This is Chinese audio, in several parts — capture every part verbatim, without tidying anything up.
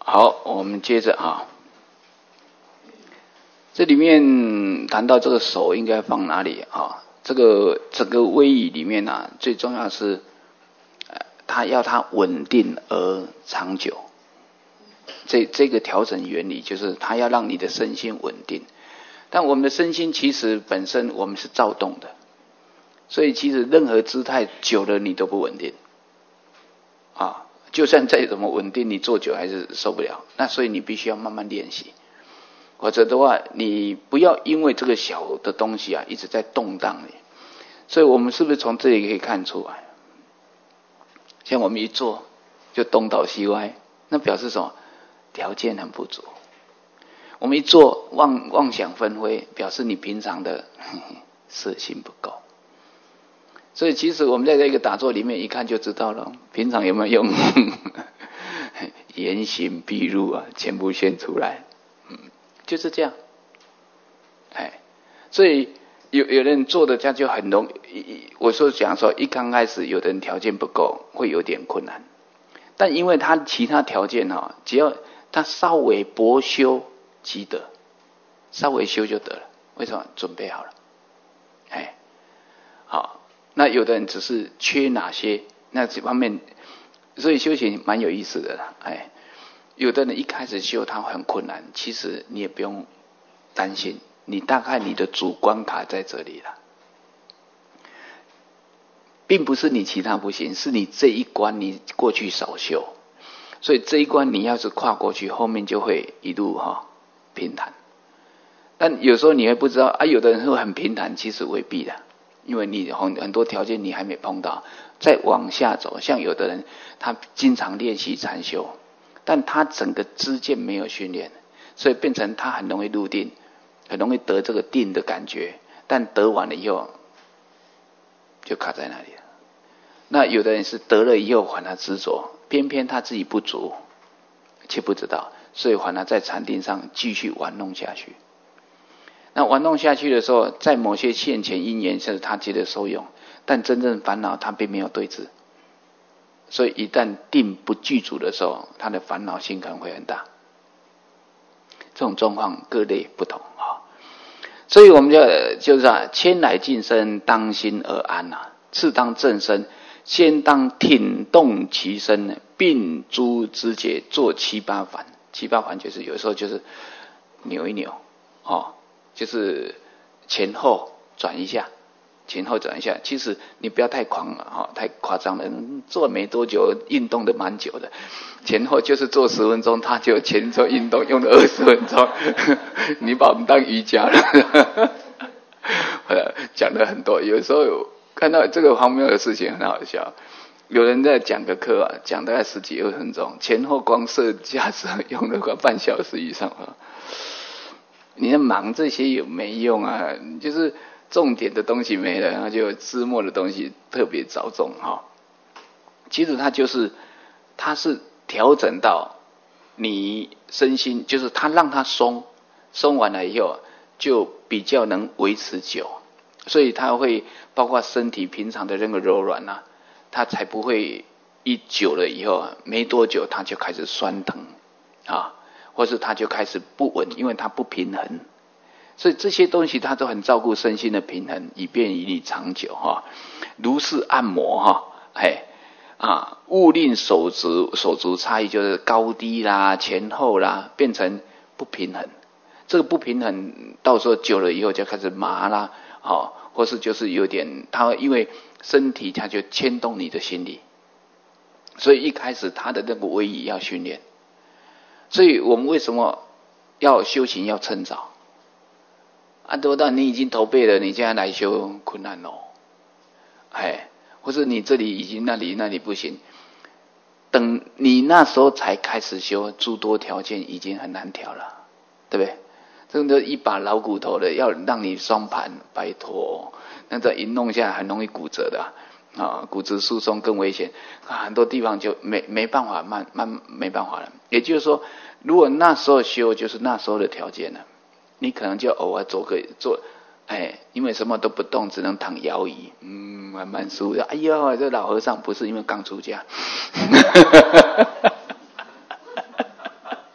好，我们接着啊，这里面谈到这个手应该放哪里啊？这个整个威仪里面啊，最重要是，呃，它要它稳定而长久。这这个调整原理就是它要让你的身心稳定。但我们的身心其实本身我们是躁动的，所以其实任何姿态久了你都不稳定啊。就算再怎么稳定，你坐久还是受不了。那所以你必须要慢慢练习，否则的话，你不要因为这个小的东西啊一直在动荡里。所以我们是不是从这里可以看出来？像我们一坐就东倒西歪，那表示什么？条件很不足。我们一坐妄妄想纷飞，表示你平常的呵呵色心不够。所以其实我们在这个打坐里面一看就知道了，平常有没有用言行毕入啊，全部现出来，嗯，就是这样。哎，所以有有人做的这样就很容易。我说讲说，一刚开始有的人条件不够，会有点困难，但因为他其他条件哈，只要他稍微薄修即得，稍微修就得了。为什么？准备好了。哎，好。那有的人只是缺哪些那这方面，所以修行蛮有意思的啦。哎，有的人一开始修他很困难，其实你也不用担心，你大概你的主关卡在这里了，并不是你其他不行，是你这一关你过去少修，所以这一关你要是跨过去，后面就会一路哈、哦、平坦。但有时候你会不知道啊，有的人会很平坦，其实未必的。因为你很很多条件你还没碰到，再往下走，像有的人他经常练习禅修，但他整个知见没有训练，所以变成他很容易入定，很容易得这个定的感觉，但得完了以后就卡在那里了。那有的人是得了以后还他执着，偏偏他自己不足，却不知道，所以还他在禅定上继续玩弄下去。那玩弄下去的时候，在某些现前因缘是他觉得受用，但真正烦恼他并没有对治，所以一旦定不具足的时候，他的烦恼性可能会很大。这种状况各类不同啊，所以我们就就是啊，千来净身当心而安啊，次当正身，先当挺动其身，并诸肢节做七八反。七八反就是有时候就是扭一扭哦。就是前后转一下，前后转一下。其实你不要太狂了哈，太夸张了。做没多久，运动的蛮久的。前后就是做十分钟，他就前后运动用了二十分钟。你把我们当瑜伽了，讲了很多。有时候有看到这个荒谬的事情很好笑。有人在讲个课啊，讲大概十几二十分钟，前后光射架子用了快半小时以上啊。你在忙这些有没用啊？就是重点的东西没了，然后就枝末的东西特别着重哈。其实它就是，它是调整到你身心，就是它让它松，松完了以后就比较能维持久，所以它会包括身体平常的那个柔软啊，它才不会一久了以后没多久它就开始酸疼啊。或是他就开始不稳，因为他不平衡，所以这些东西他都很照顾身心的平衡，以便于你长久哈。如是按摩哈，哎啊，勿令手足手足差异，就是高低啦、前后啦，变成不平衡。这个不平衡到时候久了以后就开始麻啦，哦，或是就是有点，他因为身体它就牵动你的心理，所以一开始他的那个威仪要训练。所以我们为什么要修行要趁早啊？多到你已经投背了，你现在来修困难哦，哎，或者你这里已经那里那里不行，等你那时候才开始修，诸多条件已经很难调了，对不对？这个一把老骨头的，要让你双盘，拜托，那这一弄下来很容易骨折的啊。啊，骨质疏松更危险啊，很多地方就没没办法，慢慢没办法了。也就是说，如果那时候修，就是那时候的条件了，你可能就偶尔做个做，哎，因为什么都不动，只能躺摇椅，嗯，还蛮舒服的。哎呀，这老和尚不是因为刚出家，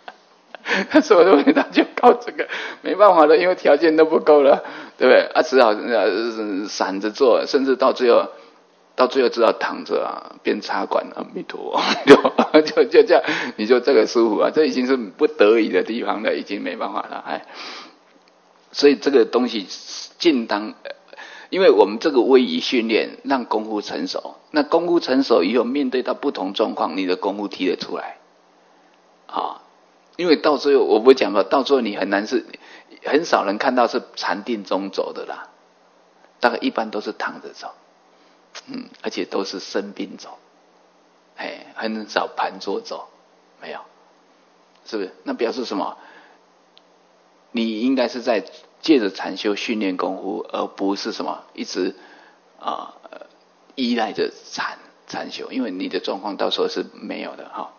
所有的问题他就靠这个，没办法了，因为条件都不够了，对不对？啊，只好呃散着做，甚至到最后，到最后只好躺着啊，边插管，阿弥陀佛，就就这样，你就这个舒服啊，这已经是不得已的地方了，已经没办法了，哎。所以这个东西尽当，因为我们这个位移训练让功夫成熟，那功夫成熟以后，面对到不同状况，你的功夫提得出来，啊，因为到最后我不讲了，到最后你很难是，很少人看到是禅定中走的啦，大概一般都是躺着走，嗯，而且都是生病走，哎，很少盘坐走，没有，是不是？那表示什么？你应该是在借着禅修训练功夫，而不是什么一直啊、呃、依赖着禅禅修，因为你的状况到时候是没有的哈。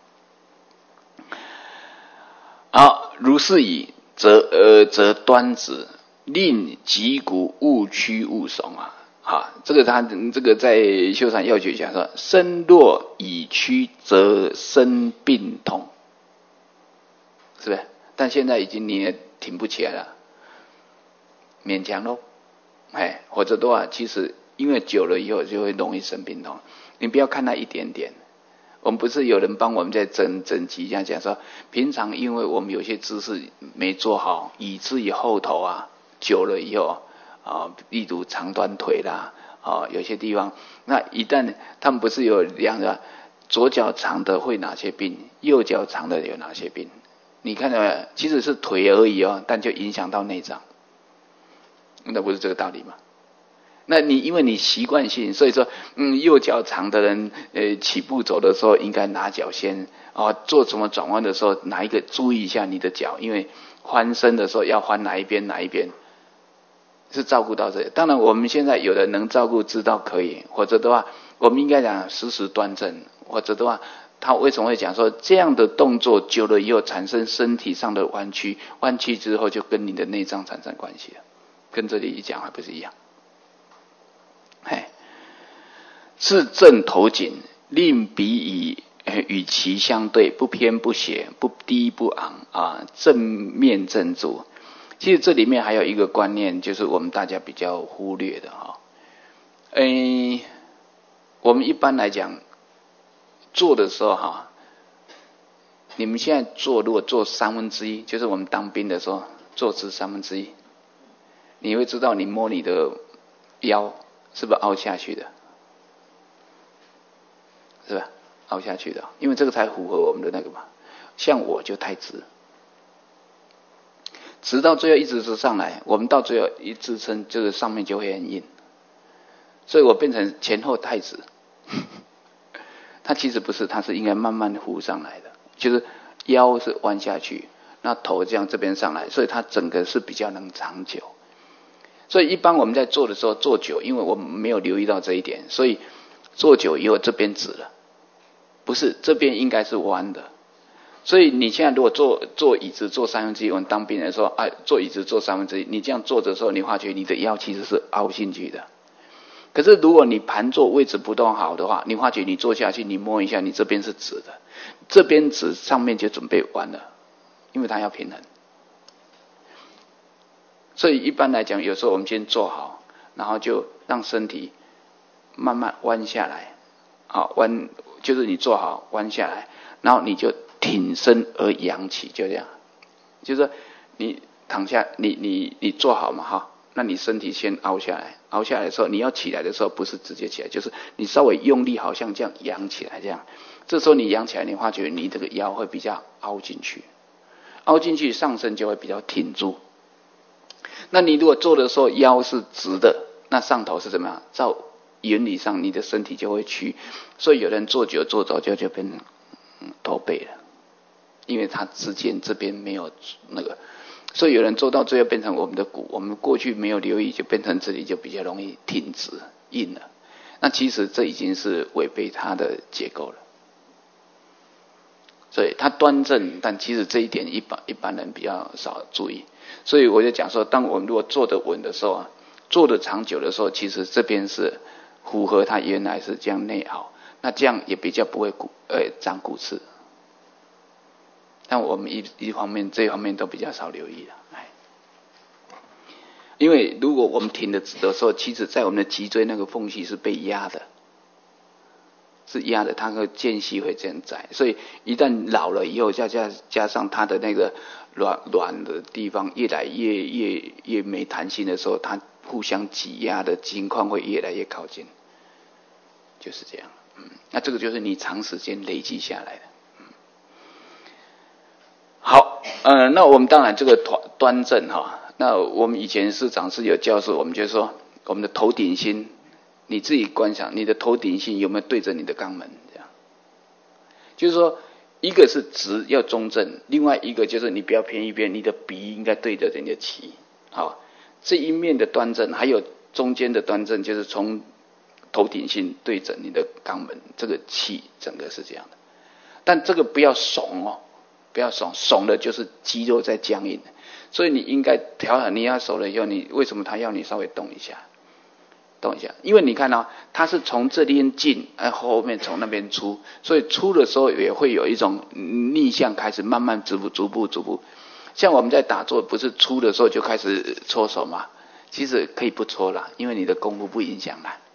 好，如是矣，则呃则端直，令脊骨勿屈勿耸啊。好，这个他这个在修禅要诀讲说，身若已屈，则身病痛，是不是？但现在已经你也挺不起来了，勉强咯，哎，或者的话，其实因为久了以后就会容易生病痛。你不要看那一点点，我们不是有人帮我们在整整集这样讲说，平常因为我们有些姿势没做好，以至于后头啊久了以后啊，例如长短腿啦，啊有些地方，那一旦他们不是有两个左脚长的会哪些病，右脚长的有哪些病？你看到没有？其实是腿而已哦，但就影响到内脏，那不是这个道理吗？那你因为你习惯性，所以说，嗯，右脚长的人，呃，起步走的时候应该拿脚先啊，做什么转弯的时候哪一个注意一下你的脚，因为翻身的时候要翻哪一边哪一边，是照顾到这里。当然我们现在有的能照顾知道可以，或者的话，我们应该讲时时端正，或者的话。他为什么会讲说这样的动作久了以后产生身体上的弯曲，弯曲之后就跟你的内脏产生关系了，跟这里一讲还不是一样？嘿，是正头颈，令彼以与其相对，不偏不斜，不低不昂啊，正面正住。其实这里面还有一个观念，就是我们大家比较忽略的哈。诶，我们一般来讲。做的时候哈，你们现在做，如果做三分之一，就是我们当兵的时候坐姿三分之一，你会知道你摸你的腰是不是凹下去的，是吧？凹下去的，因为这个才符合我们的那个嘛。像我就太直，直到最后一直直上来，我们到最后一支撑，这个上面就会很硬，所以我变成前后太直。它其实不是，它是应该慢慢浮上来的，就是腰是弯下去，那头这样这边上来，所以它整个是比较能长久。所以一般我们在做的时候做久，因为我们没有留意到这一点，所以做久以后这边直了，不是这边应该是弯的。所以你现在如果坐坐椅子坐三分之一，我们当兵的时候，哎，坐椅子坐三分之一，你这样坐的时候，你发觉你的腰其实是凹进去的。可是如果你盘坐位置不动好的话，你发觉你坐下去，你摸一下，你这边是直的，这边直，上面就准备弯了，因为它要平衡。所以一般来讲，有时候我们先做好，然后就让身体慢慢弯下来，好弯，就是你做好弯下来，然后你就挺身而扬起，就这样，就是说你躺下，你你你做好嘛哈。那你身体先凹下来，凹下来的时候，你要起来的时候不是直接起来，就是你稍微用力，好像这样扬起来这样。这时候你扬起来，你发觉你这个腰会比较凹进去，凹进去上身就会比较挺住。那你如果做的时候腰是直的，那上头是怎么样？照原理上你的身体就会屈，所以有人做久做早就就变成、嗯、驼背了，因为他之间这边没有那个。所以有人做到最后变成我们的骨，我们过去没有留意，就变成这里就比较容易挺直硬了。那其实这已经是违背它的结构了。所以它端正，但其实这一点一般一般人比较少注意。所以我就讲说，当我们如果坐得稳的时候啊，坐得长久的时候，其实这边是符合它原来是这样内凹，那这样也比较不会骨呃长骨刺。 但我们一一方面这一方面都比较少留意了。因为如果我们挺的直的时候，其实在我们的脊椎那个缝隙是被压的，是压的，它的间隙会这样窄，所以一旦老了以后，加加加上它的那个软软的地方越来越越越没弹性的时候，它互相挤压的情况会越来越靠近，就是这样。嗯，那这个就是你长时间累积下来的。嗯，好，呃，那我们当然这个端正哈。那我们以前师长是有教授，我们就说我们的头顶心，你自己观想你的头顶心有没有对着你的肛门，这样，就是说一个是直要中正，另外一个就是你不要偏一边，你的鼻应该对着你的脐，好，这一面的端正，还有中间的端正，就是从头顶心对着你的肛门，这个气整个是这样的，但这个不要耸哦，不要耸，耸的就是肌肉在僵硬。所以你应该调好，你要熟了以后，你为什么他要你稍微动一下，动一下？因为你看啊，他是从这边进，哎，后面从那边出，所以出的时候也会有一种逆向开始，慢慢逐步、逐步、逐步。像我们在打坐，不是出的时候就开始搓手吗？其实可以不搓啦，因为你的功夫不影响啦。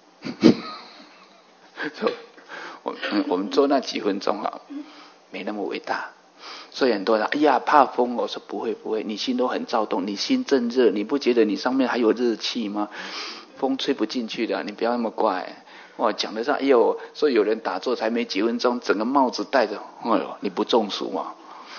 我我们做那几分钟啊，没那么伟大。所以很多人哎呀怕风，我说不会不会，你心都很躁动，你心正热，你不觉得你上面还有热气吗？风吹不进去的，你不要那么怪。哇，讲得上，哎呦，所以有人打坐才没几分钟，整个帽子戴着，哎呦，你不中暑吗？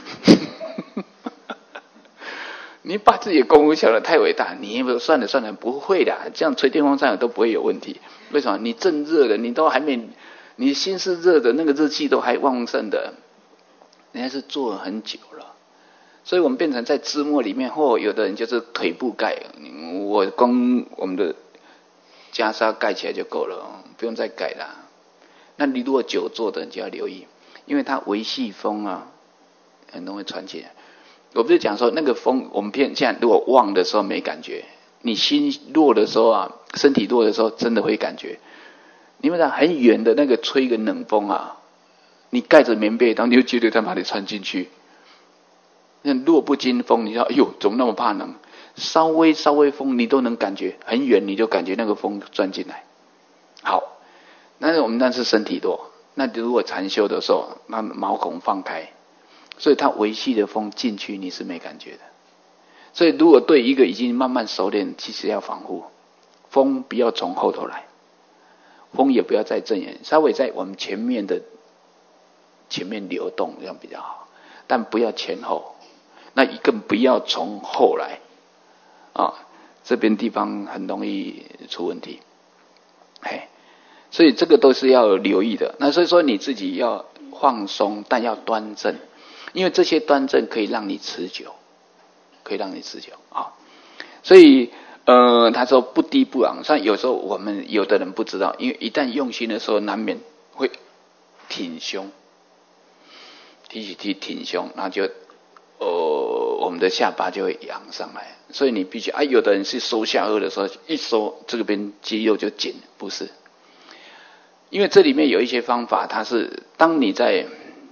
你把自己的功夫想得太伟大，你算了算了，不会的，这样吹电风扇都不会有问题。为什么？你正热的，你都还没，你心是热的，那个热气都还旺盛的。人家是做了很久了，所以我们变成在枝末里面，或、哦、有的人就是腿部盖，我光我们的袈裟盖起来就够了，不用再盖啦。那你如果久坐的，你就要留意，因为它微细风啊，很容易传起来。我不是讲说那个风，我们偏现在如果旺的时候没感觉，你心弱的时候啊，身体弱的时候真的会感觉。你们讲很远的那个吹个冷风啊。你盖着棉被，然后你就觉得他把你穿进去。那弱不禁风，你说哎呦，怎么那么怕冷？稍微稍微风，你都能感觉很远，你就感觉那个风钻进来。好，那我们那是身体弱。那如果禅修的时候，那毛孔放开，所以它微细的风进去，你是没感觉的。所以如果对一个已经慢慢熟练，其实要防护，风不要从后头来，风也不要在正眼，稍微在我们前面的。前面流动这样比较好，但不要前后，那更不要从后来啊，这边地方很容易出问题，嘿，所以这个都是要留意的。那所以说你自己要放松，但要端正，因为这些端正可以让你持久，可以让你持久啊。所以呃，他说不低不昂，像有时候我们有的人不知道，因为一旦用心的时候，难免会挺胸。提起提挺胸，然后就，呃，我们的下巴就会扬上来，所以你必须啊，有的人是收下颚的时候，一收这边肌肉就紧，不是？因为这里面有一些方法，它是当你在，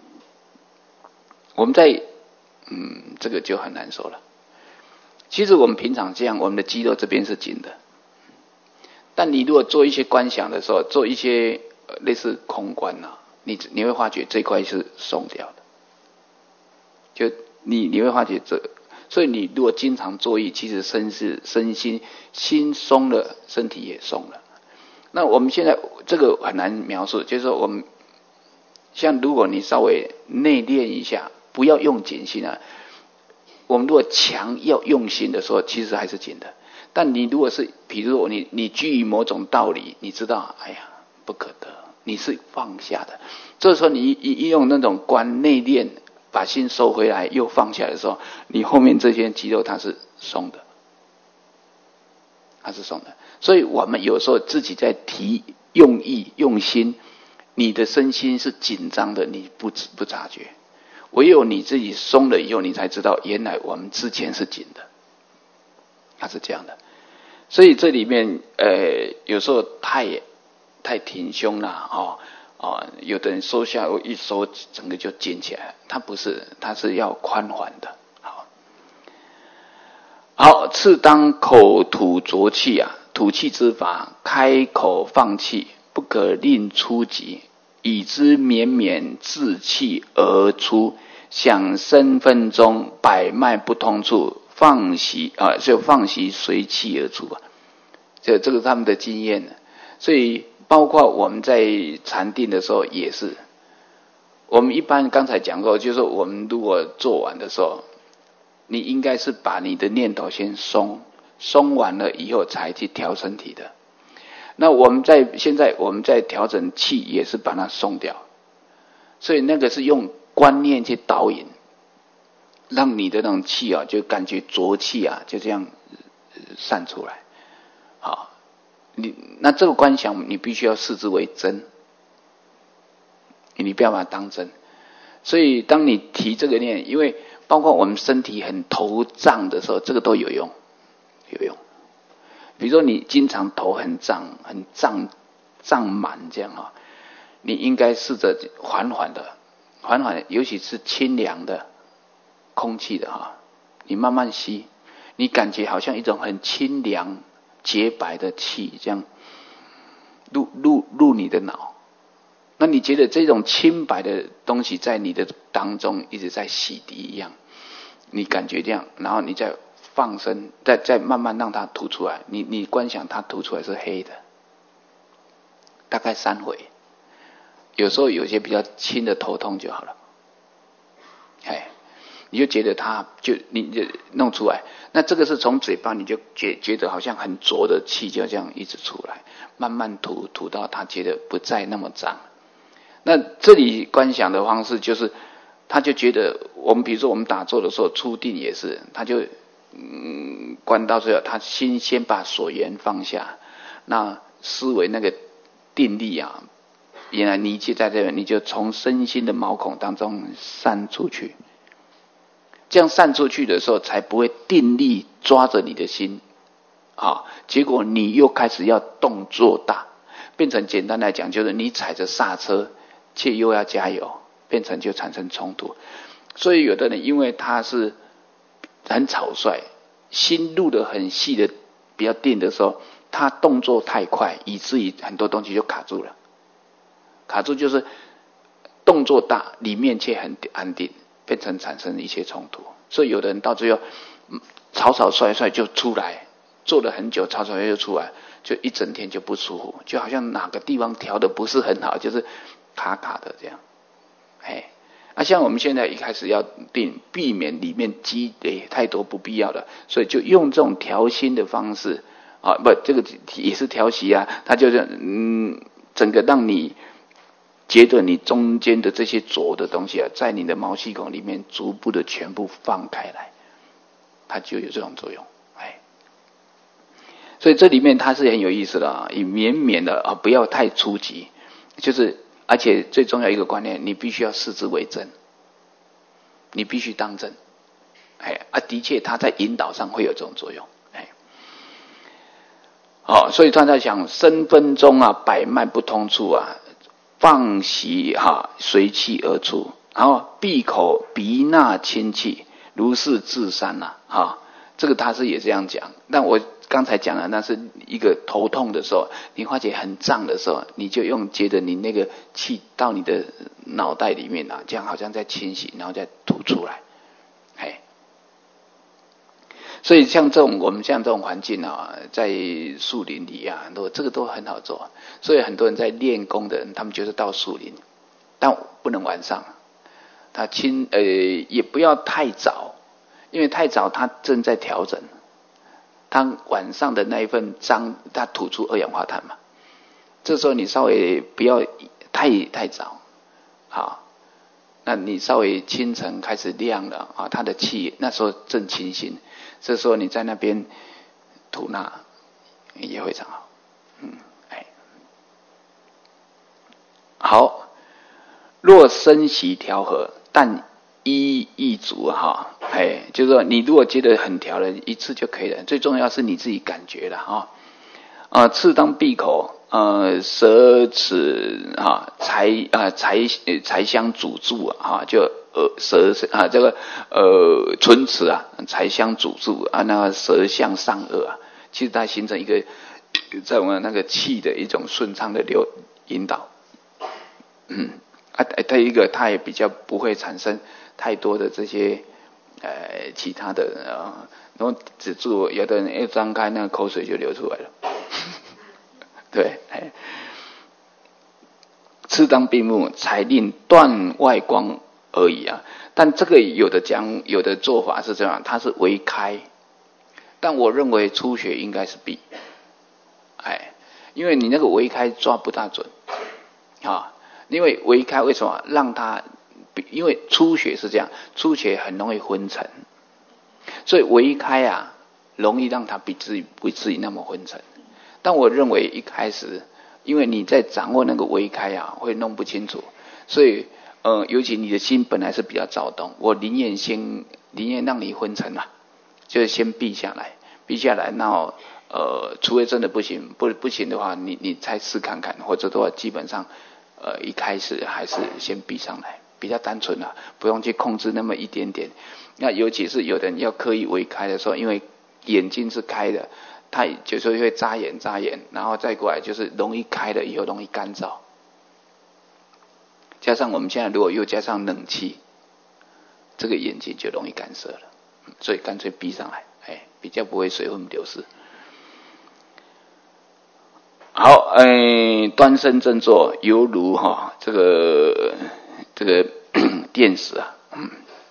我们在，嗯，这个就很难说了。其实我们平常这样，我们的肌肉这边是紧的，但你如果做一些观想的时候，做一些、呃、类似空观啊，你你会发觉这块是松掉的。就你你会发觉这，所以你如果经常坐意，其实身是身心心松了，身体也松了。那我们现在这个很难描述，就是说我们像如果你稍微内练一下，不要用紧心啊。我们如果强要用心的时候，其实还是紧的。但你如果是，比如你你基于某种道理，你知道，哎呀不可得，你是放下的。这时候你一用那种观内练。把心收回来又放下来的时候，你后面这些肌肉它是松的，它是松的。所以我们有时候自己在提用意用心，你的身心是紧张的，你不不察觉。唯有你自己松了以后，你才知道原来我们之前是紧的，它是这样的。所以这里面呃有时候太太挺胸了哦。 啊，有的人收下一收整个就紧起来，它不是，它是要宽缓的。好，好，次当口吐浊气啊，吐气之法，开口放气，不可令出急，以之绵绵自气而出，想身分中百脉不通处，放息啊，就放息随气而出啊。这这个是他们的经验，所以包括我们在禅定的时候也是，我们一般刚才讲过，就是我们如果做完的时候，你应该是把你的念头先松，松完了以后才去调身体的。那我们在现在我们在调整气也是把它松掉，所以那个是用观念去导引，让你的那种气啊，就感觉浊气啊，就这样散出来。好，你那这个观想你必须要视之为真，你不要把它当真。所以当你提这个念，因为包括我们身体很头胀的时候，这个都有用，有用。比如说你经常头很胀、很胀、胀满这样啊，你应该试着缓缓的、缓缓的，尤其是清凉的空气的哈，你慢慢吸，你感觉好像一种很清凉、洁白的气，这样入入入你的脑。那你觉得这种清白的东西在你的当中一直在洗涤一样，你感觉这样，然后你再放生，再再慢慢让它吐出来。你你观想它吐出来是黑的，大概三回。有时候有些比较轻的头痛就好了，哎，你就觉得它就你就弄出来。那这个是从嘴巴你就觉觉得好像很浊的气就这样一直出来，慢慢吐吐到他觉得不再那么脏。那这里观想的方式就是，他就觉得我们比如说我们打坐的时候初定也是，他就嗯观到最后，他心先把所缘放下，那思维那个定力啊，原来你就在这边，你就从身心的毛孔当中散出去。这样散出去的时候，才不会定力抓着你的心，啊，结果你又开始要动作大，变成简单来讲就是你踩着刹车，却又要加油，变成就产生冲突。所以有的人因为他是很草率，心入得很细的比较定的时候，他动作太快，以至于很多东西就卡住了。卡住就是动作大，里面却很安定，变成产生一些冲突。所以有的人到最后草草率率就出来，做了很久草草率率就出来，就一整天就不舒服，就好像哪个地方调的不是很好，就是卡卡的这样。哎，啊，像我们现在一开始要定，避免里面积累太多不必要的，所以就用这种调心的方式啊，不，这个也是调息啊，它就是嗯，整个让你觉得你中间的这些浊的东西啊，在你的毛细孔里面逐步的全部放开来，它就有这种作用。哎，所以这里面它是很有意思的啊，以绵绵的啊，不要太初级，就是而且最重要一个观念，你必须要视之为真，你必须当真。哎啊，的确它在引导上会有这种作用。哎，好、哦，所以他在讲身分中啊，百脉不通处啊，放息哈，随气而出，然后闭口鼻纳清气，如是自山呐，哈，这个他是也这样讲。但我刚才讲了，那是一个头痛的时候，你发觉很胀的时候，你就用觉得你那个气到你的脑袋里面啊，这样好像在清洗，然后再吐出来，哎。所以像这种我们像这种环境啊，在树林里啊，很多这个都很好做。所以很多人在练功的人，他们就是到树林，但不能晚上。他清呃也不要太早，因为太早他正在调整，他晚上的那一份脏，他吐出二氧化碳嘛。这时候你稍微不要太太早，好，那你稍微清晨开始亮了啊，他的气那时候正清新。这时候你在那边吐纳也非常好，嗯，哎，好。若身息调和，但一意足哈，哎，就是说你如果觉得很调了，一次就可以了。最重要是你自己感觉了哈。啊，次当闭口呃舌齿啊财啊财财相阻住啊，就呃舌啊这个呃唇齿啊财相阻住啊，那个舌向上颚啊，其实它形成一个在我们那个气的一种顺畅的流引导。嗯啊，它一个它也比较不会产生太多的这些呃其他的呃，然后止住，有的人一张开，那个口水就流出来了。对，哎，适当闭目，才令断外光而已啊。但这个有的讲，有的做法是这样，它是微开，但我认为初学应该是闭，哎，因为你那个微开抓不大准啊。因为微开为什么让它？因为初学是这样，初学很容易昏沉，所以微开啊，容易让它不至于不至于那么昏沉。但我认为一开始，因为你在掌握那个微开啊，会弄不清楚，所以呃，尤其你的心本来是比较躁动，我宁愿先宁愿让你昏沉嘛，就是先闭下来，闭下来，然后呃，除非真的不行，不不行的话，你你再试看看，或者的话，基本上呃一开始还是先闭上来，比较单纯啊，不用去控制那么一点点。那尤其是有的人要刻意微开的时候，因为眼睛是开的。他有时候会眨眼眨眼，然后再过来就是容易开了以后容易干燥，加上我们现在如果又加上冷气，这个眼睛就容易干涩了，所以干脆闭上来，哎，比较不会水分流失。好，哎，端身正坐，犹如哈、哦、这个这个电死啊，嗯。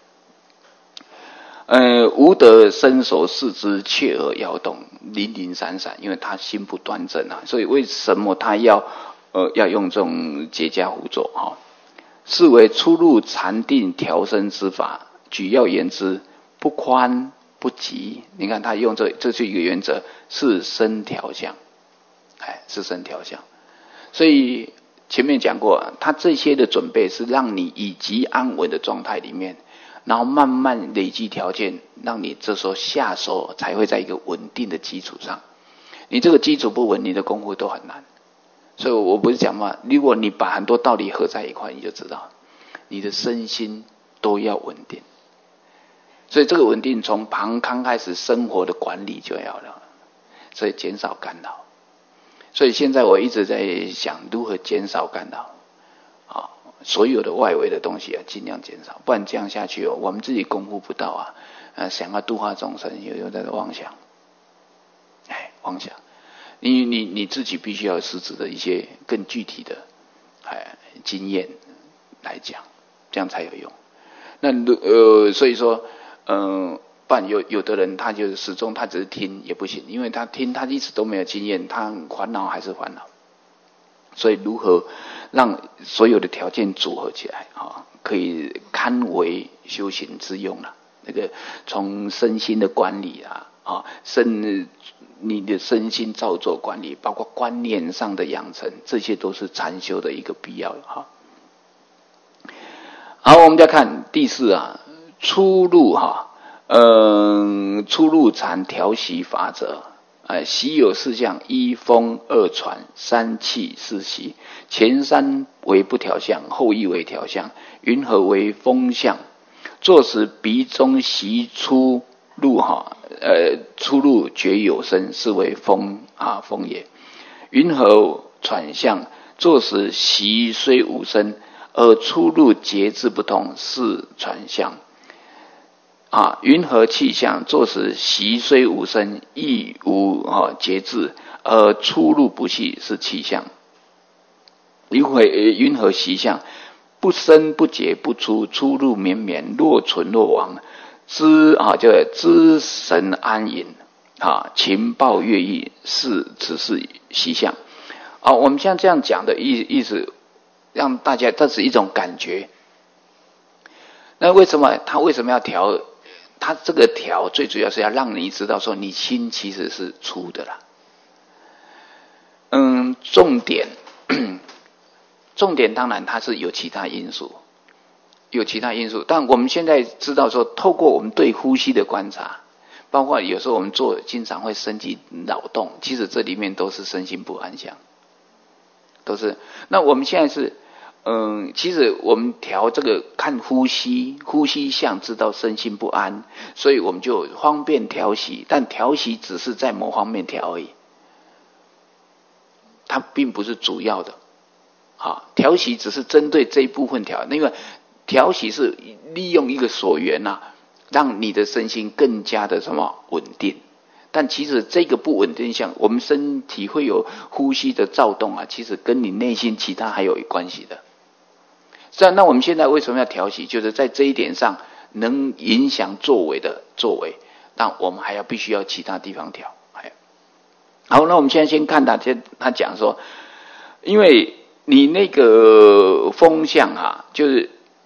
呃，无得伸手视之，却而摇动，零零散散，因为他心不端正啊，所以为什么他要呃要用这种结跏趺坐哈？是为初入禅定调身之法。举要言之，不宽不急。你看他用这这是一个原则，是身调相，哎，是身调相。所以前面讲过，他这些的准备是让你以极安稳的状态里面。然后慢慢累积条件，让你这时候下手才会在一个稳定的基础上。你这个基础不稳，你的功夫都很难。所以我不是讲嘛，如果你把很多道理合在一块，你就知道，你的身心都要稳定。所以这个稳定从旁刚开始生活的管理就要了，所以减少干扰。所以现在我一直在想如何减少干扰。所有的外围的东西啊，尽量减少，不然这样下去哦，我们自己功夫不到啊，呃，想要度化众生，有有在妄想，哎，妄想，你你你自己必须要有实质的一些更具体的，哎，经验来讲，这样才有用。那呃，所以说，嗯、呃，不然有有的人他就是始终他只是听也不行，因为他听他一直都没有经验，他烦恼还是烦恼。所以如何让所有的条件组合起来啊，可以堪为修行之用了。那个从身心的管理啊，啊，身你的身心造作管理，包括观念上的养成，这些都是禅修的一个必要哈。好，我们再看第四啊，初入哈，嗯，初入禅调息法则。呃，习有四象：一风，二传，三气，四息。前三为不调相，后一为调相。云何为风相？坐时鼻中息出入哈，呃，出入觉有声，是为风啊风也。云何喘相？坐时息虽无声，而出入节制不同，是喘相。啊，云何气象？坐时息虽无声，亦无啊节制，而出入不细，是气象。云何云何息象？不生不结不出，出入绵绵，若存若亡。知啊，叫知神安隐啊，情报悦意，是此是息象。啊，我们像这样讲的意意思，让大家这是一种感觉。那为什么他为什么要调？他这个调最主要是要让你知道说你心其实是粗的啦。嗯，重点重点当然它是有其他因素，有其他因素，但我们现在知道说，透过我们对呼吸的观察，包括有时候我们做经常会身体扰动，其实这里面都是身心不安详。 都是。那我们现在是，嗯，其实我们调这个看呼吸，呼吸相知道身心不安，所以我们就方便调息，但调息只是在某方面调而已，它并不是主要的。好，调息只是针对这一部分调，因为调息是利用一个所缘呐、啊，让你的身心更加的什么稳定。但其实这个不稳定相，我们身体会有呼吸的躁动啊，其实跟你内心其他还有关系的。这样，那我们现在为什么要调息？就是在这一点上能影响作为的作为，但我们还要必须要其他地方调。好，那我们现在先看他，他讲说，因为你那个风向啊，就是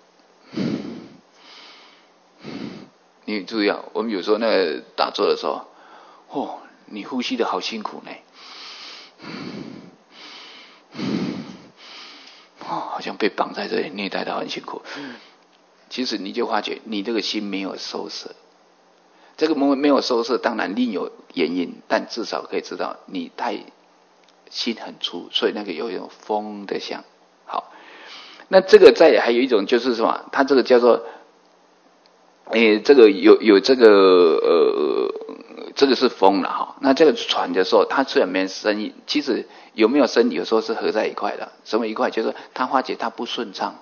你注意啊，我们有时候那个打坐的时候。哦，你呼吸的好辛苦呢，哦，好像被绑在这里，虐待到很辛苦。其实你就发觉你这个心没有收摄，这个没有收摄，当然另有原因，但至少可以知道你太心很粗，所以那个有一种风的相。好，那这个再还有一种就是什么？它这个叫做，诶，这个有有这个呃。这个是风了哈，那这个船的时候，它虽然没声音，其实有没有声，有时候是合在一块的。什么一块？就是它发觉它不顺畅，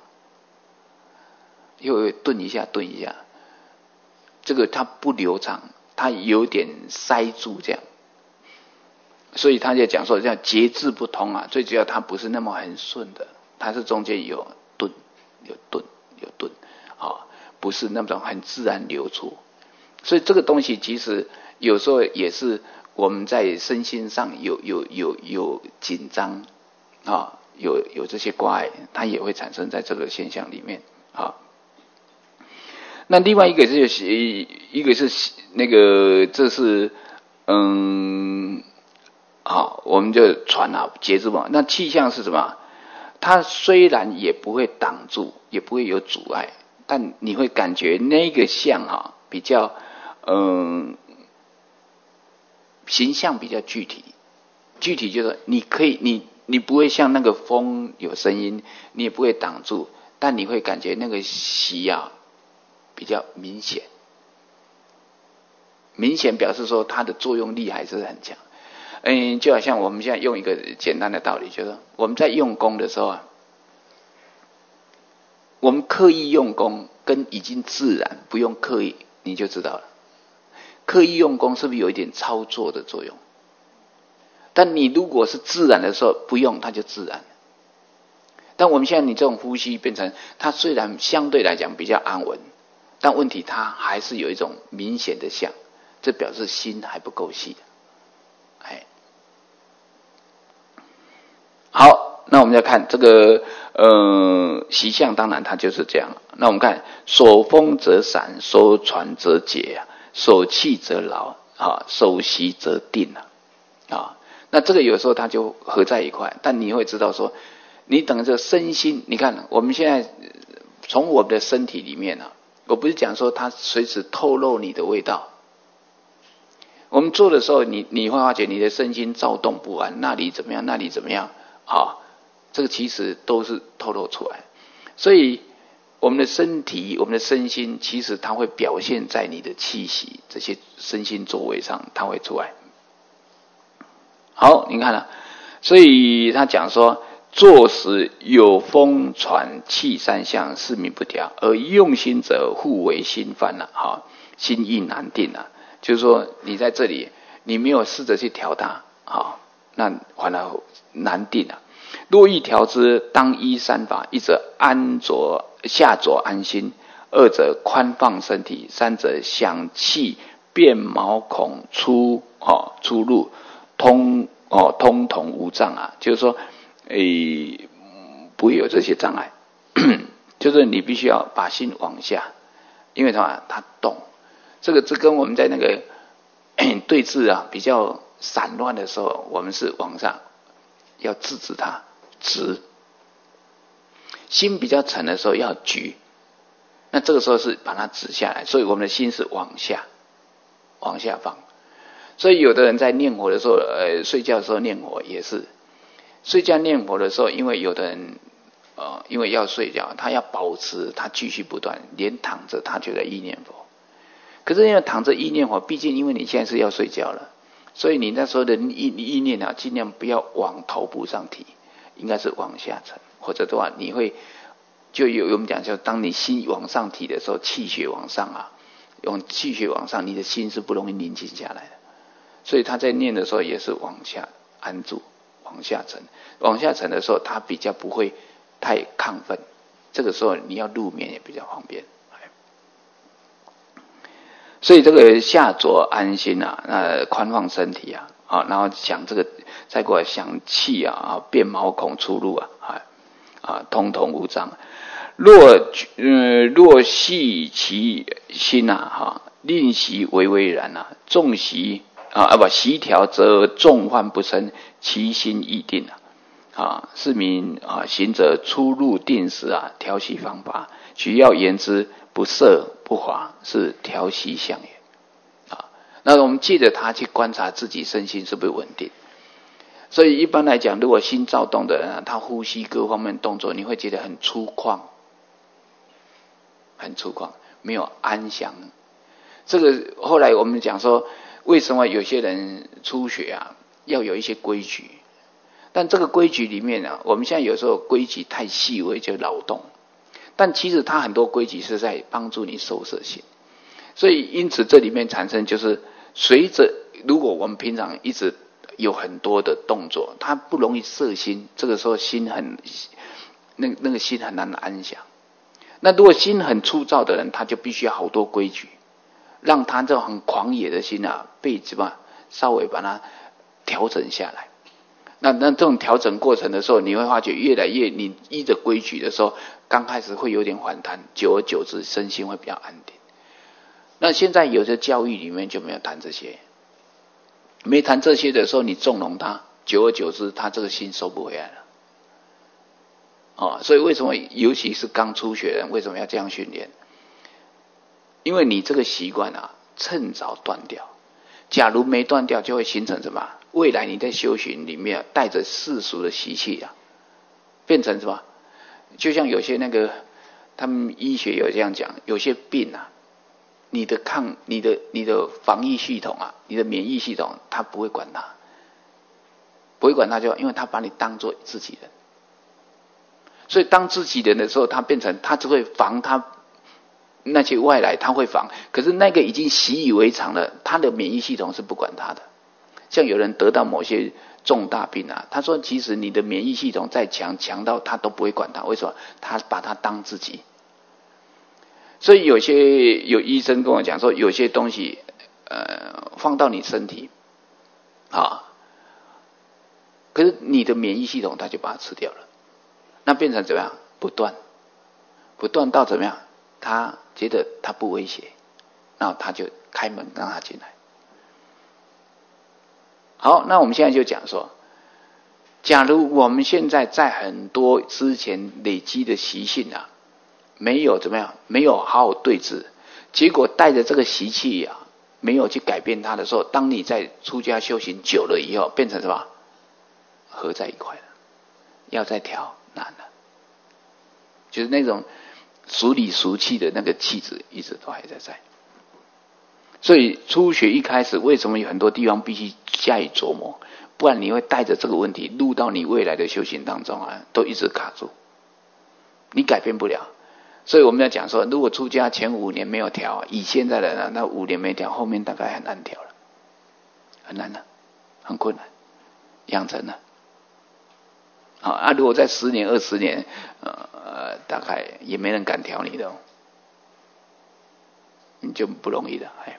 又顿一下，顿一下，这个它不流畅，它有点塞住这样，所以他就讲说，这样节制不通啊。最主要它不是那么很顺的，它是中间有顿，有顿，有顿，啊，不是那种很自然流出。所以这个东西其实有时候也是我们在身心上有有有有紧张啊，有有这些挂碍，它也会产生在这个现象里面啊。那另外一个是一个是那个这是嗯好，我们就传啊节制嘛。那气象是什么？它虽然也不会挡住，也不会有阻碍，但你会感觉那个相啊比较。嗯，形象比较具体，具体就是你可以，你你不会像那个风有声音，你也不会挡住，但你会感觉那个息啊比较明显，明显表示说它的作用力还是很强。嗯，就好像我们现在用一个简单的道理，就是我们在用功的时候啊，我们刻意用功跟已经自然不用刻意，你就知道了。刻意用功是不是有一点操作的作用？但你如果是自然的时候不用，它就自然。但我们现在你这种呼吸变成，它虽然相对来讲比较安稳，但问题它还是有一种明显的相，这表示心还不够细的。哎，好，那我们再看这个呃习相，当然它就是这样。那我们看守风则散，收传则解啊。守气则牢啊，守息则定啊，啊，那这个有时候它就合在一块，但你会知道说，你等着身心，你看我们现在从我们的身体里面啊，我不是讲说它随时透露你的味道，我们做的时候，你你会发觉你的身心躁动不安，那里怎么样，那里怎么样啊，这个其实都是透露出来，所以。我们的身体，我们的身心，其实它会表现在你的气息这些身心作为上，它会出来。好，你看了、啊，所以他讲说，坐时有风传气三相，四命不调，而用心者互为心烦了、啊，哈，心意难定啊。就是说，你在这里，你没有试着去调它，好，那反而难定啊。若欲调之，当依三法：一则安着下着安心，二则宽放身体，三则想气变毛孔出哦出入通哦通同无障啊，就是说，诶不会有这些障碍，就是你必须要把心往下，因为它它动，这个这跟我们在那个对峙啊比较散乱的时候，我们是往上。要制止它直，心比较沉的时候要举，那这个时候是把它直下来，所以我们的心是往下往下放。所以有的人在念佛的时候，呃，睡觉的时候念佛也是， 睡觉念佛的时候，因为有的人呃，因为要睡觉，他要保持他继续不断，连躺着他就在意念佛。可是因为躺着意念佛，毕竟因为你现在是要睡觉了，所以你那时候的意意念啊，尽量不要往头部上提，应该是往下沉，或者的话你会就有我们讲说，当你心往上提的时候，气血往上啊，用气血往上，你的心是不容易宁静下来的。所以他在念的时候也是往下安住，往下沉，往下沉的时候，他比较不会太亢奋。这个时候你要入眠也比较方便。所以这个下着安心啊，那宽放身体啊，啊，然后想这个，再过来想气啊，啊，变毛孔出入啊，啊，啊，通通无障。若呃若系其心啊，哈，令习微微然啊，众习啊啊不习调则众患不生，其心亦定啊。啊，是名啊行者出入定时啊，调息方法。举要言之，不色不华，是调息相也。啊，那我们记得他去观察自己身心是不是稳定。所以一般来讲，如果心躁动的人啊，他呼吸各方面动作，你会觉得很粗犷，很粗犷，没有安详。这个后来我们讲说，为什么有些人初学啊，要有一些规矩。但这个规矩里面啊，我们现在有时候规矩太细微就扰动，但其实它很多规矩是在帮助你收摄心。所以因此这里面产生就是随着，如果我们平常一直有很多的动作，它不容易摄心，这个时候心很那那个心很难安详。那如果心很粗糙的人，他就必须要好多规矩，让他这种很狂野的心啊，被什么稍微把它调整下来。那那这种调整过程的时候，你会发觉越来越你依着规矩的时候，刚开始会有点反弹，久而久之身心会比较安定。那现在有些教育里面就没有谈这些，没谈这些的时候，你纵容他，久而久之他这个心收不回来了。哦，所以为什么尤其是刚初学人为什么要这样训练？因为你这个习惯啊，趁早断掉。假如没断掉，就会形成什么？未来你在修行里面带着世俗的习气啊，变成什么？就像有些那个他们医学有这样讲，有些病啊，你的抗、你的、你的防疫系统啊，你的免疫系统，它不会管它，不会管它，就因为它把你当作自己人。所以当自己人的时候，它变成它只会防它那些外来，它会防，可是那个已经习以为常了，它的免疫系统是不管它的。像有人得到某些重大病啊，他说其实你的免疫系统再强，强到他都不会管它，为什么？他把它当自己。所以有些有医生跟我讲说，有些东西呃放到你身体啊，可是你的免疫系统它就把它吃掉了，那变成怎么样？不断不断到怎么样？他觉得他不威胁，然后他就开门让他进来。好，那我们现在就讲说，假如我们现在在很多之前累积的习性啊，没有怎么样，没有好好对治，结果带着这个习气啊，没有去改变它的时候，当你在出家修行久了以后，变成什么？合在一块了，要再调难了，就是那种俗里俗气的那个气质，一直都还在在。所以初学一开始，为什么有很多地方必须加以琢磨？不然你会带着这个问题入到你未来的修行当中啊，都一直卡住，你改变不了。所以我们要讲说，如果出家前五年没有调，以现在的人，那五年没调，后面大概很难调了，很难了，很困难，养成了。好啊，如果在十年、二十年，呃，大概也没人敢调你的，你就不容易了，哎。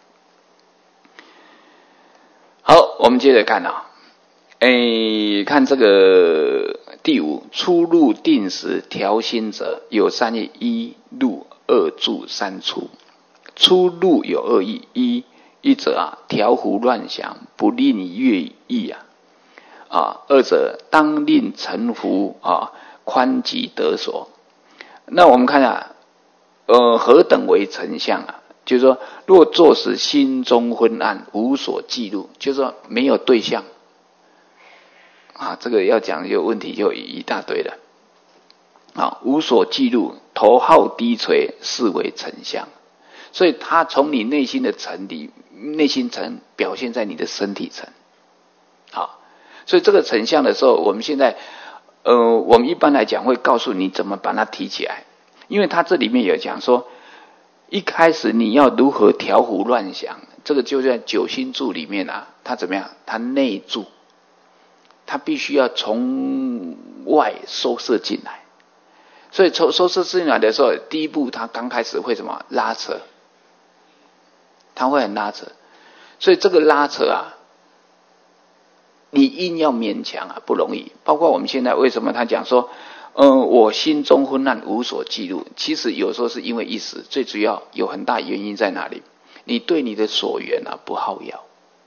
好，我们接着看啊，哎，看这个第五，出入定时调心者有三义：一入，二住，三出。出入有二义：一一者啊，调伏乱想，不令越意啊；啊，二者当令臣服啊，宽吉得所。那我们看啊，呃，何等为丞相啊？就是说，若坐时心中昏暗，无所记录，就是说没有对象， 啊，这个要讲有问题就一大堆了。啊，无所记录，头号低垂，是为沉相。所以它从你内心的层里，内心层表现在你的身体层。好，所以这个沉相的时候，我们现在，呃，我们一般来讲会告诉你怎么把它提起来，因为它这里面有讲说，一开始你要如何调伏乱想，这个就在九心住里面啊，它怎么样？它内住，它必须要从外收摄进来。所以收收摄进来的时候，第一步它刚开始会什么？拉扯，它会很拉扯。所以这个拉扯啊，你硬要勉强啊，不容易。包括我们现在为什么他讲说，嗯、呃，我心中昏暗，无所记录。其实有时候是因为一时，最主要有很大原因在哪里？你对你的所缘啊不好要。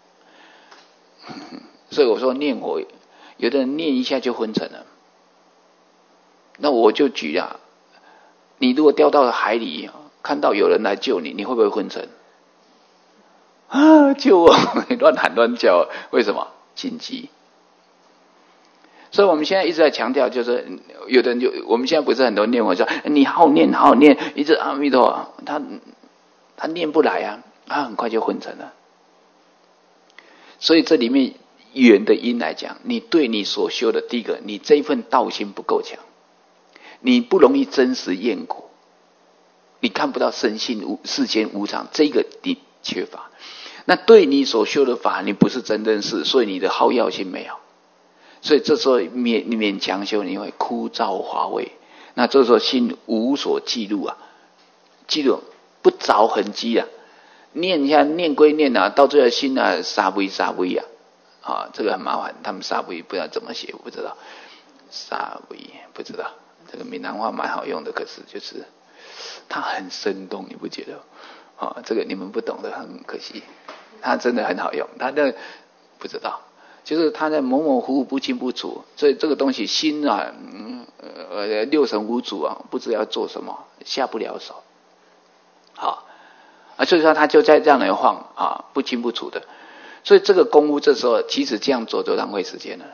所以我说念佛，有的人念一下就昏沉了。那我就举啊，你如果掉到海里，看到有人来救你，你会不会昏沉？啊，救我！乱喊乱叫，为什么？紧急。所以我们现在一直在强调，就是有的人就我们现在不是很多念佛说你好念好念，一直阿弥陀，他他念不来啊，他很快就昏沉了。所以这里面缘的因来讲，你对你所修的第一个，你这一份道心不够强。你不容易真实验果，你看不到身心无世间无常，这个你缺乏。那对你所修的法，你不是真认识，所以你的好药性没有。所以这时候勉勉强修，你会枯燥乏味。那这时候心无所记录啊，记录不着痕迹啊。念一下，念归念啊，到最后心啊沙微沙微啊，啊，这个很麻烦。他们沙微不知道怎么写，我不知道沙微不知道。这个闽南话蛮好用的，可是就是它很生动，你不觉得？啊、哦，这个你们不懂的很可惜，它真的很好用。它的不知道，就是它的模模糊糊、不清不楚，所以这个东西心啊，嗯呃六神无主啊，不知道要做什么，下不了手。好啊，所以说他就在这样的晃啊，不清不楚的。所以这个功夫这时候其实这样做就浪费时间了。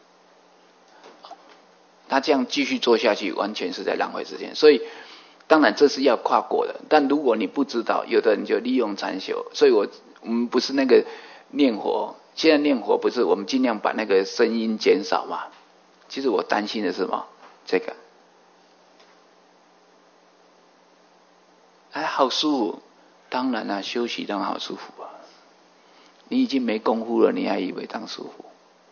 他这样继续做下去，完全是在浪费时间。所以，当然这是要跨过的。但如果你不知道，有的人就利用禅修。所以我我们不是那个念佛，现在念佛不是我们尽量把那个声音减少嘛？其实我担心的是什么？这个，哎，好舒服。当然啦、啊，休息当然好舒服啊。你已经没功夫了，你还以为当舒服？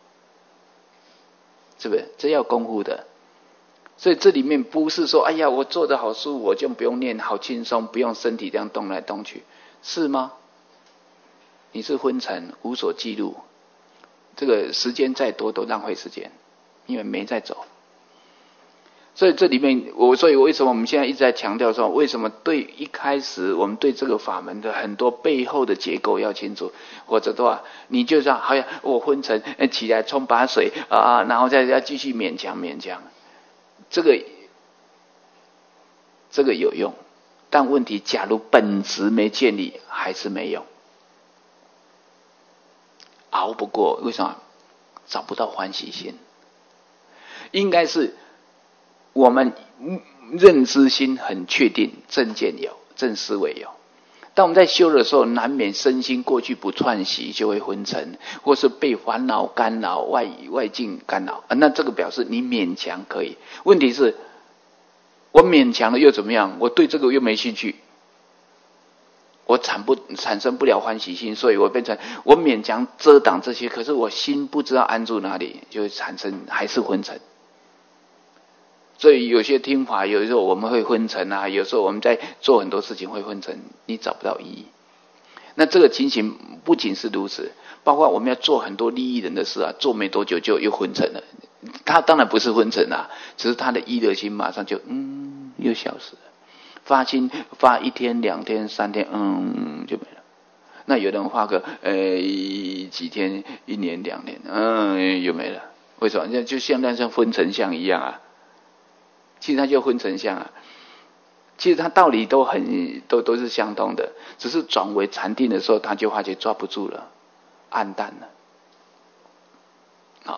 是不是？这要功夫的。所以这里面不是说，哎呀，我做得好舒服，我就不用念，好轻松，不用身体这样动来动去，是吗？你是昏沉，无所记录，这个时间再多都浪费时间，因为没在走。所以这里面，我所以为什么我们现在一直在强调说，为什么对一开始我们对这个法门的很多背后的结构要清楚，或者的话，你就这样，好像我昏沉起来冲把水啊，然后再要继续勉强勉强，这个这个有用，但问题假如本质没建立，还是没用，熬不过，为什么？找不到欢喜心，应该是。我们认知心很确定，正见有，正思维有。当我们在修的时候，难免身心过去不串习，就会昏沉，或是被烦恼干扰、外外境干扰、啊。那这个表示你勉强可以。问题是，我勉强了又怎么样？我对这个又没兴趣，我产不产生不了欢喜心，所以我变成我勉强遮挡这些，可是我心不知道安住哪里，就会产生还是昏沉。所以有些听法，有时候我们会昏沉啊，有时候我们在做很多事情会昏沉，你找不到意义。那这个情形不仅是如此，包括我们要做很多利益人的事啊，做没多久就又昏沉了。他当然不是昏沉啊，只是他的意乐心马上就嗯又消失了。发心发一天两天三天嗯就没了。那有人发个呃几天一年两年嗯又没了。为什么？就像那像昏沉相一样啊。其实它就昏沉相啊，其实它道理都很都都是相通的，只是转为禅定的时候，他就发觉抓不住了，暗淡了。啊，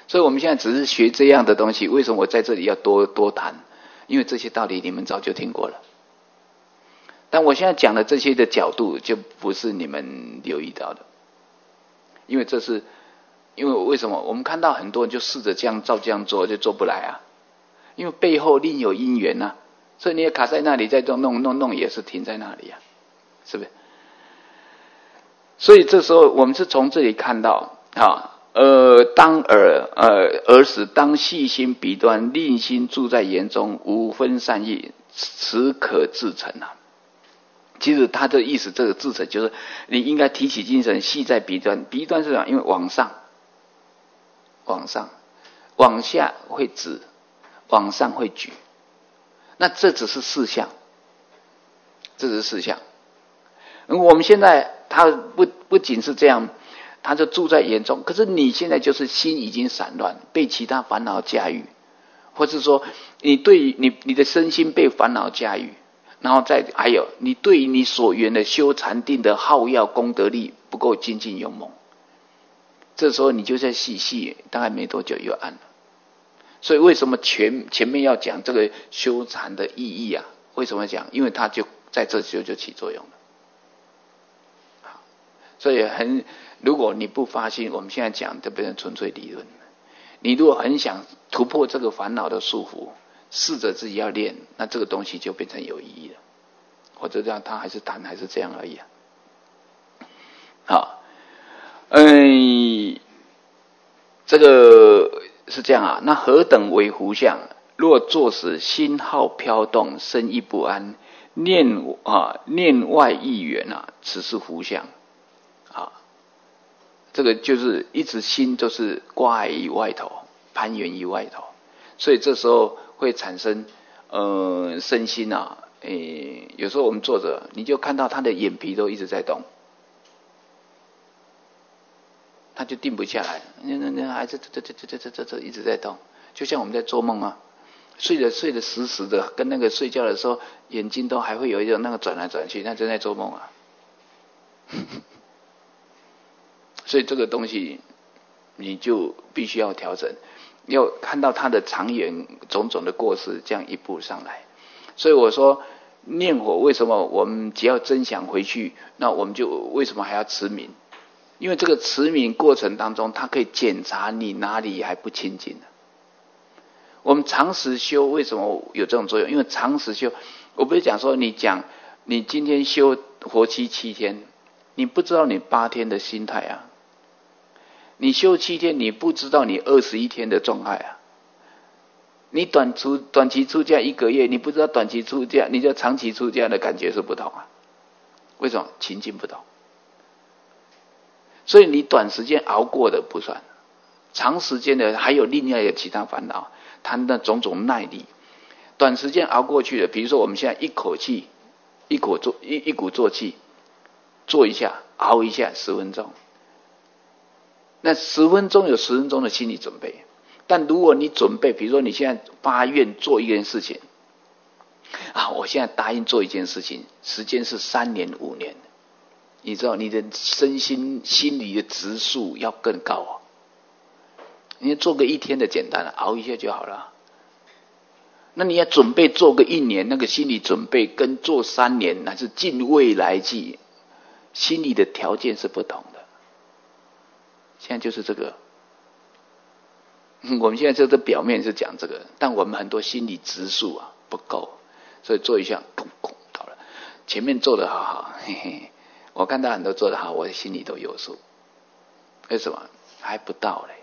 所以我们现在只是学这样的东西，为什么我在这里要多多谈？因为这些道理你们早就听过了。但我现在讲的这些的角度，就不是你们留意到的。因为这是，因为为什么？我们看到很多人就试着这样照这样做，就做不来啊。因为背后另有因缘啊，所以你也卡在那里，再弄弄弄弄，也是停在那里啊，是不是？所以这时候我们是从这里看到啊。呃，当耳呃耳时，当细心笔端，令心住在言中，无分散意，此可自成啊。其实他的意思，这个自成就是你应该提起精神，系在笔端。笔端是什么？因为往上，往上，往下会指，往上会举。那这只是事项，这只是事项。我们现在他不不仅是这样。他就住在言中，可是你现在就是心已经散乱，被其他烦恼驾驭，或是说你对于你你的身心被烦恼驾驭，然后再还有你对于你所缘的修禅定的耗药功德力不够精进勇猛，这时候你就在细细，大概没多久又暗了。所以为什么前前面要讲这个修禅的意义啊？为什么讲？因为它就在这时候就起作用了。所以很，如果你不发心，我们现在讲就变成纯粹理论。你如果很想突破这个烦恼的束缚，试着自己要练，那这个东西就变成有意义了。或者这样，他还是谈还是这样而已啊。好，嗯，这个是这样啊。那何等为胡相？若作时心好飘动，身意不安，念啊念外意缘啊，此是胡相。啊，这个就是一直心就是挂于外头，攀缘于外头，所以这时候会产生呃身心啊，诶，有时候我们坐着，你就看到他的眼皮都一直在动，他就定不下来，那那那还是这这这这这这这一直在动，就像我们在做梦啊，睡着睡得死死的，跟那个睡觉的时候眼睛都还会有一种那个转来转去，那正在做梦啊。所以这个东西你就必须要调整，要看到它的长远种种的过失，这样一步上来。所以我说念佛为什么我们只要真想回去，那我们就为什么还要持名？因为这个持名过程当中，它可以检查你哪里还不清净。我们长时修为什么有这种作用？因为长时修，我不是讲说你讲你今天修活期七天，你不知道你八天的心态啊。你修七天，你不知道你二十一天的状态啊！你短出短期出家一个月，你不知道短期出家，你就长期出家的感觉是不同啊。为什么？情境不同。所以你短时间熬过的不算，长时间的还有另外的其他烦恼，它的种种耐力。短时间熬过去的，比如说我们现在一口气，一股做一一鼓作气，做一下，熬一下十分钟。那十分钟有十分钟的心理准备，但如果你准备，比如说你现在发愿做一件事情啊，我现在答应做一件事情，时间是三年五年，你知道你的身心心理的质数要更高哦。你做个一天的简单了，熬一下就好了。那你要准备做个一年，那个心理准备跟做三年乃是近未来计，心理的条件是不同的。现在就是这个，我们现在这个表面是讲这个，但我们很多心理质数啊不够，所以做一下，咚咚到了。前面做得好好，嘿嘿，我看到很多做得好，我心里都有数。为什么？还不到嘞，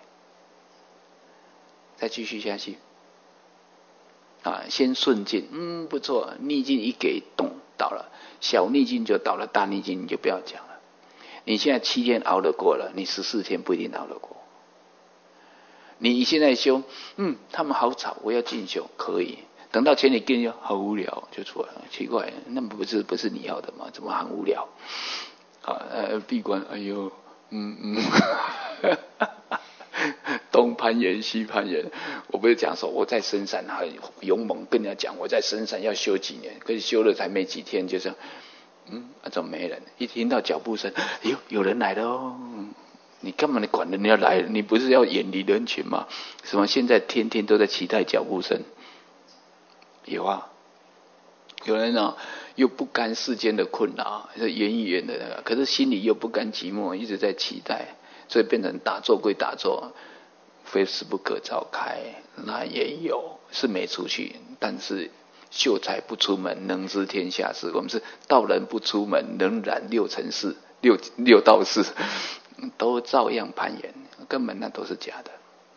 再继续下去啊！先顺境，嗯，不错，逆境一给，咚倒了，小逆境就倒了，大逆境你就不要讲了。你现在七天熬得过了，你十四天不一定熬得过。你现在修，嗯，他们好吵，我要进修，可以。等到前几天就好无聊，就出来了，奇怪，那不是不是你要的吗？怎么很无聊？啊，呃，闭关，哎呦，嗯嗯，东攀岩西攀岩。我不是讲说我在深山很勇猛，跟人家讲我在深山要修几年，可是修了才没几天，就这样。嗯，啊，怎么没人？一听到脚步声，哎呦，有人来了哦！ 你干嘛你管人家来了？你不是要远离人群吗？什么现在天天都在期待脚步声？有啊，有人啊又不甘世间的困扰，是远远的那个，可是心里又不甘寂寞，一直在期待，所以变成打坐归打坐，非死不可召开。那也有是没出去，但是秀才不出门，能知天下事。我们是道人不出门，能染六尘事，六六道事，都照样攀岩，根本那都是假的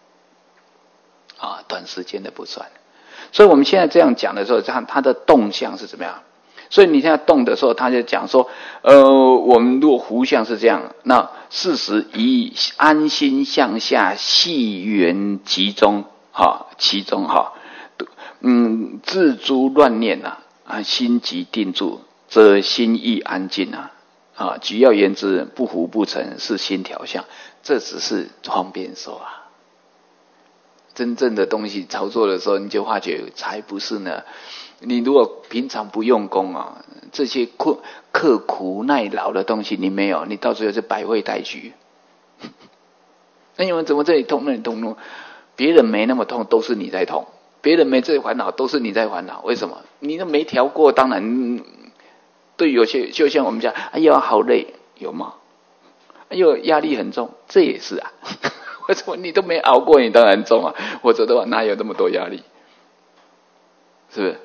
啊！短时间的不算。所以我们现在这样讲的时候，它它的动向是怎么样？所以你现在动的时候，他就讲说，呃，我们如果弧向是这样，那四时以安心向下，细缘集中，哈，其中哈，嗯，自诸乱念呐，啊，心即定住，则心亦安静啊，啊，举要言之，不糊不成，是心调相。这只是方便说啊。真正的东西操作的时候，你就发觉才不是呢。你如果平常不用功啊，这些刻刻苦耐劳的东西你没有，你到最后是百废待举。那你们怎么这里痛那里痛呢？别人没那么痛，都是你在痛；别人没这些烦恼，都是你在烦恼。为什么？你都没调过，当然对有些就像我们讲，哎呦好累，有吗？哎呦压力很重，这也是啊。为什么你都没熬过，你当然重啊？或者的话，哪有那么多压力？是不是？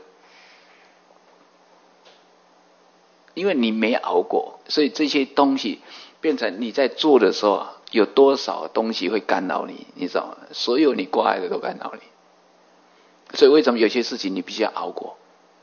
因为你没熬过，所以这些东西变成你在做的时候，有多少东西会干扰你？你知道吗？所有你挂碍的都干扰你。所以为什么有些事情你必须要熬过？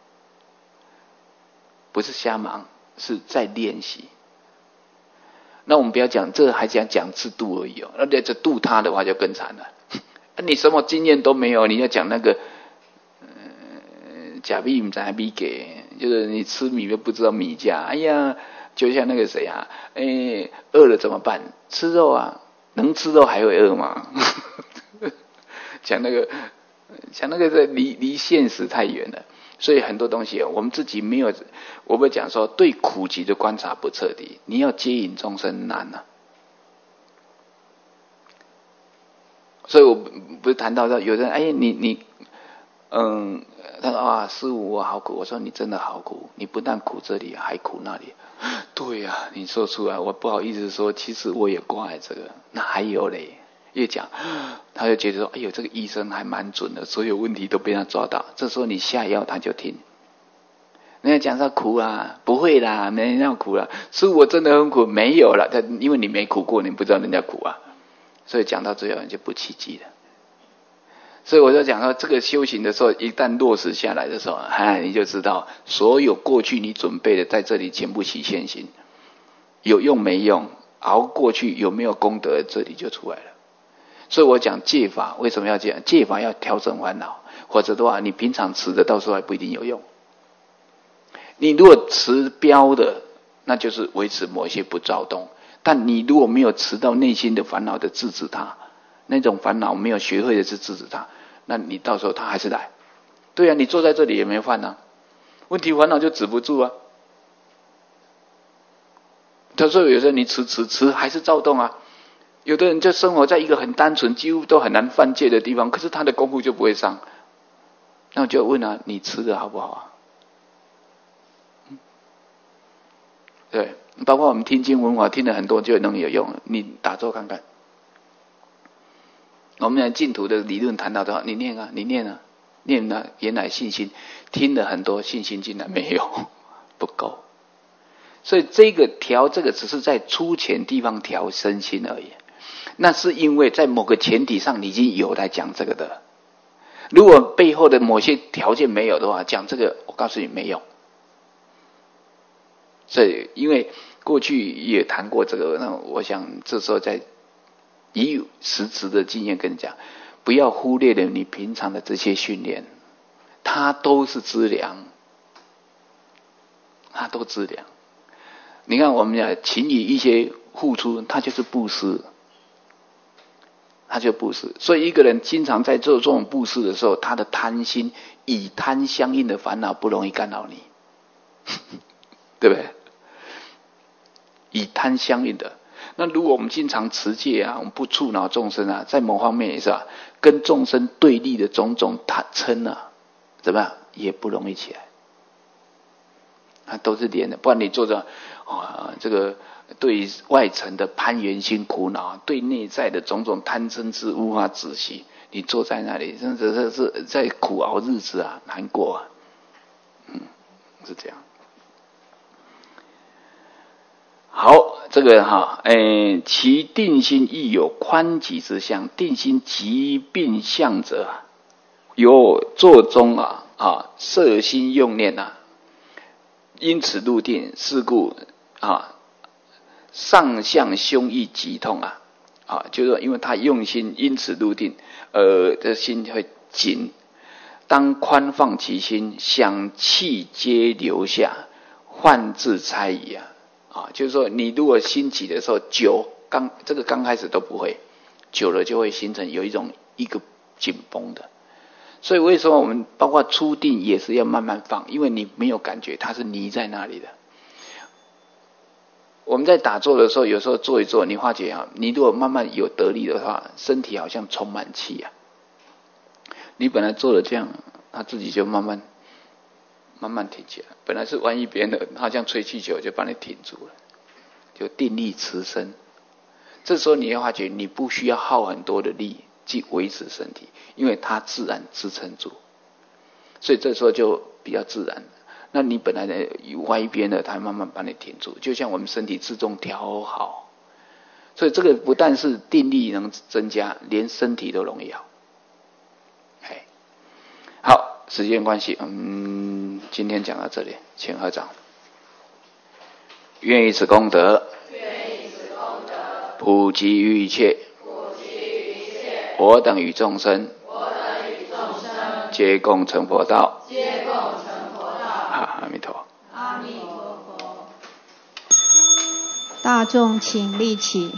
不是瞎忙，是在练习。那我们不要讲这，还讲讲制度而已哦。那这度他的话就更惨了。你什么经验都没有，你要讲那个，呃，假币不知道米给，就是你吃米都不知道米价。哎呀，就像那个谁啊，哎，饿了怎么办？吃肉啊，能吃肉还会饿吗？讲那个，讲那个在离离现实太远了。所以很多东西我们自己没有，我们讲说对苦集的观察不彻底，你要接引众生难啊。所以我不是谈到说有人哎你你嗯，他说啊师父我好苦，我说你真的好苦，你不但苦这里还苦那里。对呀、啊，你说出来我不好意思说，其实我也挂碍这个，那还有嘞。越讲，他就觉得说：“哎呦，这个医生还蛮准的，所有问题都被他抓到。”这时候你下药，他就听。人家讲说苦啊，不会啦，没人要苦啦。是我真的很苦，没有了。他因为你没苦过，你不知道人家苦啊，所以讲到最后你就不契机了。所以我就讲到这个修行的时候，一旦落实下来的时候，哎，你就知道所有过去你准备的在这里全部起现行，有用没用，熬过去有没有功德，这里就出来了。所以我讲戒法为什么要讲？戒法要调整烦恼，否则的话，你平常持的到时候还不一定有用。你如果持标的，那就是维持某些不躁动；但你如果没有持到内心的烦恼的制止它，那种烦恼没有学会的是制止它，那你到时候它还是来。对啊，你坐在这里也没犯啊，问题烦恼就止不住啊。他说有时候你持持持还是躁动啊。有的人就生活在一个很单纯几乎都很难犯戒的地方，可是他的功夫就不会上。那我就问啊，你吃的好不好啊？嗯、对，包括我们听经文法听了很多就能有用，你打坐看看。我们讲净土的理论谈到的话，你念啊，你念啊，念啊，原来信心听了很多，信心竟然没有，不够。所以这个调，这个只是在粗浅地方调身心而已。那是因为在某个前提上你已经有来讲这个的，如果背后的某些条件没有的话，讲这个我告诉你没用。所以因为过去也谈过这个，那我想这时候在以实质的经验跟你讲，不要忽略了你平常的这些训练，它都是资粮，它都资粮。你看我们讲勤于一些付出，它就是布施。他就布施，所以一个人经常在做这种布施的时候，他的贪心以贪相应的烦恼不容易干扰你，对不对？以贪相应的， 那如果我们经常持戒啊，我们不触恼众生啊，在某方面也是啊，跟众生对立的种种贪嗔啊，怎么样也不容易起来。啊，都是连的，不然你做着啊，这个对外层的攀缘心苦恼，对内在的种种贪嗔痴无法止息，你坐在那里，真的是在苦熬日子啊，难过啊，嗯，是这样。好，这个哈，诶，其定心亦有宽急之相，定心疾病相者，有坐中啊啊，摄心用念啊。因此入定，是故啊，上向胸臆急痛啊，啊，就是说，因为他用心，因此入定，呃，这心会紧。当宽放其心，想气皆留下，患自猜疑啊，啊，就是说，你如果心起的时候久，刚这个刚开始都不会，久了就会形成有一种一个紧绷的。所以为什么我们包括初定也是要慢慢放，因为你没有感觉它是泥在那里的。我们在打坐的时候，有时候做一做，你发觉啊，你如果慢慢有得力的话，身体好像充满气啊。你本来做了这样，他自己就慢慢慢慢挺起来。本来是弯一边的，好像吹气球就把你挺住了，就定力持身。这时候你要发觉，你不需要耗很多的力去维持身体，因为它自然支撑住，所以这时候就比较自然。那你本来的歪一边的，它慢慢把你挺住，就像我们身体自重调好，所以这个不但是定力能增加，连身体都容易好。好，时间关系，嗯，今天讲到这里，请合掌。愿以此功德， 愿以此功德普及于一切， 普及于一切我等与众生， 我等与众生皆共成佛道。 皆共成佛道。 好，阿弥陀佛。 阿弥陀佛。 大众请立起。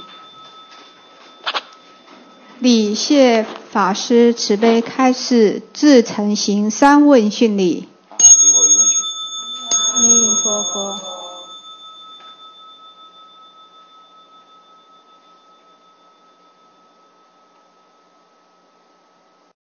礼谢法师慈悲开示自成行三问讯礼。 礼我一问讯。 阿弥陀佛。